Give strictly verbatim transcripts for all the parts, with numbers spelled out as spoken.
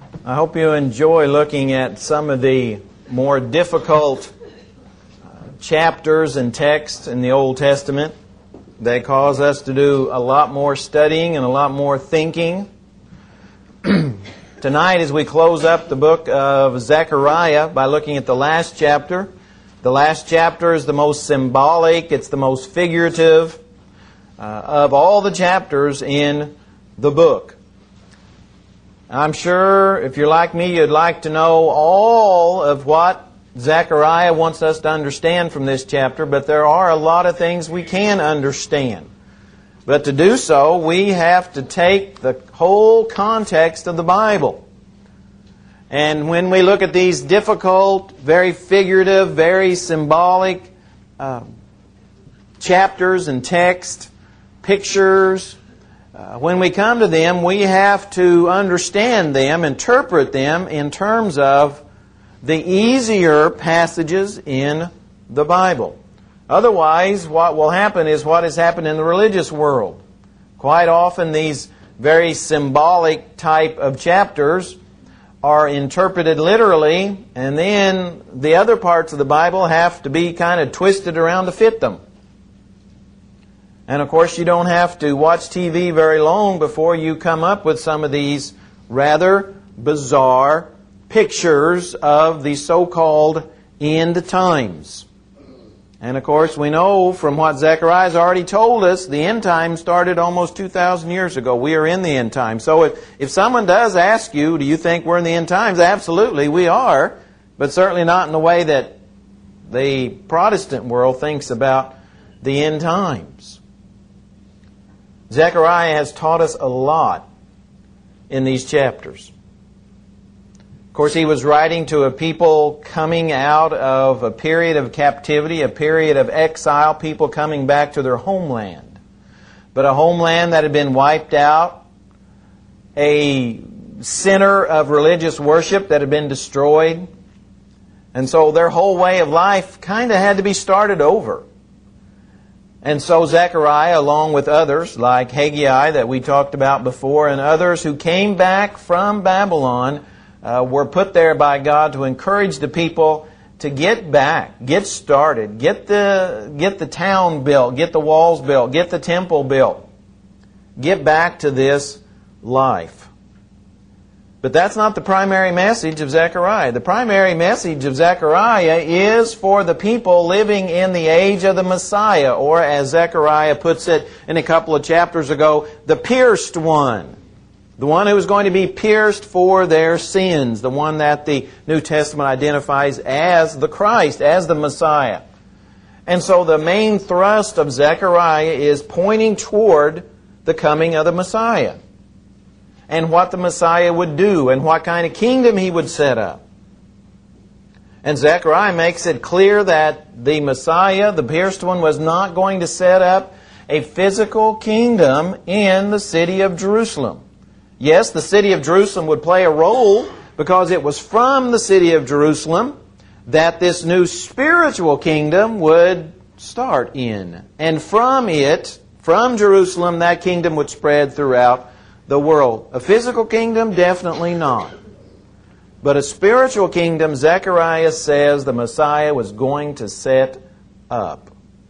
I hope you enjoy looking at some of the more difficult chapters and texts in the Old Testament. They cause us to do a lot more studying and a lot more thinking. Tonight, as we close up the book of Zechariah by looking at the last chapter, the last chapter is the most symbolic, it's the most figurative uh, of all the chapters in the book. I'm sure if you're like me, you'd like to know all of what Zechariah wants us to understand from this chapter, but there are a lot of things we can understand. But to do so, we have to take the whole context of the Bible. And when we look at these difficult, very figurative, very symbolic uh, chapters and text, pictures, uh, when we come to them, we have to understand them, interpret them in terms of the easier passages in the Bible. Otherwise, what will happen is what has happened in the religious world. Quite often these very symbolic type of chapters are interpreted literally, and then the other parts of the Bible have to be kind of twisted around to fit them. And of course, you don't have to watch T V very long before you come up with some of these rather bizarre pictures of the so-called end times. And of course, we know from what Zechariah has already told us, the end times started almost two thousand years ago. We are in the end times. So if, if someone does ask you, do you think we're in the end times? Absolutely, we are. But certainly not in the way that the Protestant world thinks about the end times. Zechariah has taught us a lot in these chapters. Of course, he was writing to a people coming out of a period of captivity, a period of exile, people coming back to their homeland. But a homeland that had been wiped out, a center of religious worship that had been destroyed. And so their whole way of life kind of had to be started over. And so Zechariah, along with others like Haggai that we talked about before, and others who came back from Babylon, Uh, were put there by God to encourage the people to get back, get started, get the get the town built, get the walls built, get the temple built, get back to this life. But that's not the primary message of Zechariah. The primary message of Zechariah is for the people living in the age of the Messiah, or as Zechariah puts it in a couple of chapters ago, the pierced one. The one who is going to be pierced for their sins. The one that the New Testament identifies as the Christ, as the Messiah. And so the main thrust of Zechariah is pointing toward the coming of the Messiah. And what the Messiah would do, and what kind of kingdom He would set up. And Zechariah makes it clear that the Messiah, the pierced one, was not going to set up a physical kingdom in the city of Jerusalem. Yes, the city of Jerusalem would play a role because it was from the city of Jerusalem that this new spiritual kingdom would start in. And from it, from Jerusalem, that kingdom would spread throughout the world. A physical kingdom? Definitely not. But a spiritual kingdom, Zechariah says the Messiah was going to set up.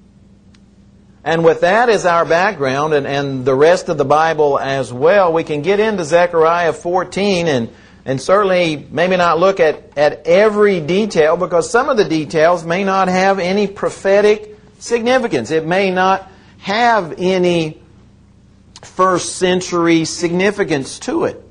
And with that as our background, and, and the rest of the Bible as well, we can get into Zechariah fourteen and, and certainly maybe not look at, at every detail, because some of the details may not have any prophetic significance. It may not have any first century significance to it.